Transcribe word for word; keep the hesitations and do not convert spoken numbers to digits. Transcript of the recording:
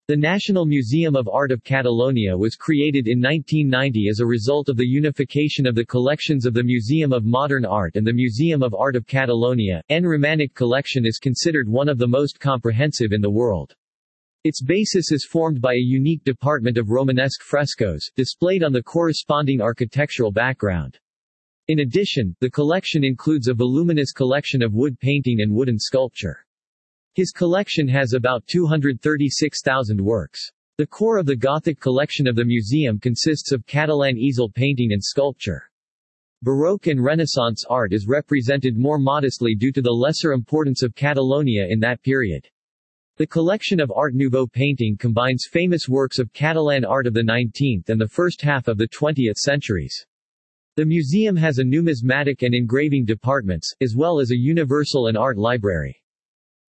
The National Museum of Art of Catalonia was created in nineteen ninety as a result of the unification of the collections of the Museum of Modern Art and the Museum of Art of Catalonia. N. Romanic collection is considered one of the most comprehensive in the world. Its basis is formed by a unique department of Romanesque frescoes, displayed on the corresponding architectural background. In addition, the collection includes a voluminous collection of wood painting and wooden sculpture. His collection has about two hundred thirty-six thousand works. The core of the Gothic collection of the museum consists of Catalan easel painting and sculpture. Baroque and Renaissance art is represented more modestly due to the lesser importance of Catalonia in that period. The collection of Art Nouveau painting combines famous works of Catalan art of the nineteenth and the first half of the twentieth centuries. The museum has a numismatic and engraving departments, as well as a universal and art library.